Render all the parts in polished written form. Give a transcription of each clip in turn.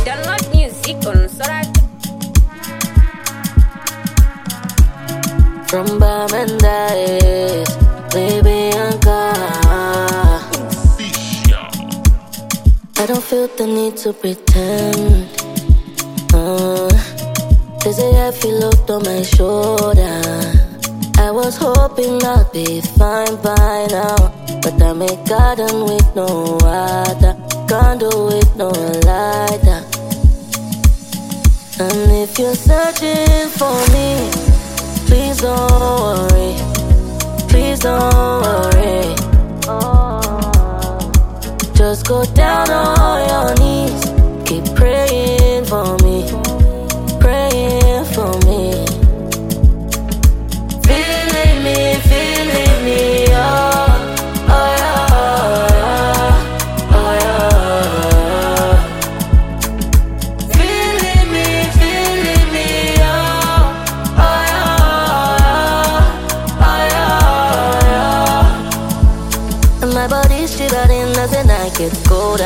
Download music on Solar. From Bamendaes, Bianca. I don't feel the need to pretend. There's a heavy load on my shoulder. I was hoping I'd be fine by now, but I'm a garden with no water, condo with no lighter. And if you're searching for me, please don't worry, please don't worry. Just go down on your knees, keep praying for me, praying for me. Feeling me, oh, oh yeah, oh yeah. Feeling me, oh, oh yeah, oh yeah. And my body's shivering as the night gets colder.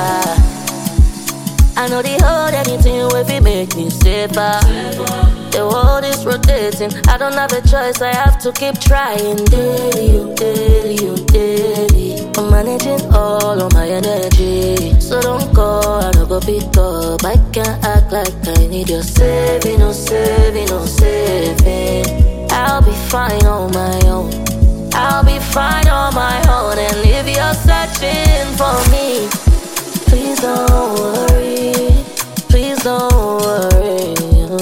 I know the hold anything if it make me safer. The world is rotating, I don't have a choice, I have to keep trying. Daily, daily. I'm managing all of my energy, so don't go, I don't go pick up. I can't act like I need your saving, no saving, no saving. I'll be fine on my own, I'll be fine on my own. And if you're searching for me, please don't worry, please don't worry.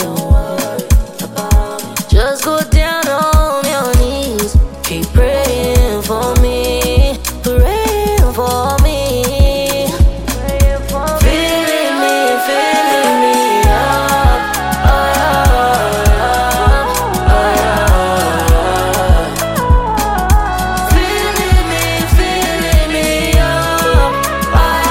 Just go down on your knees, keep praying for me, praying for me. Feeling me up, oh yeah, oh yeah. Feeling me up, oh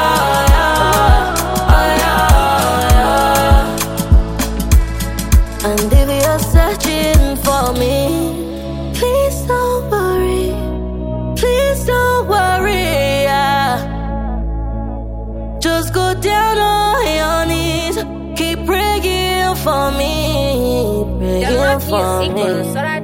yeah, oh yeah. And if you're searching for me, please don't worry, please don't worry, yeah. Just go down on your knees, keep praying for me, praying Download for music on me. Solar.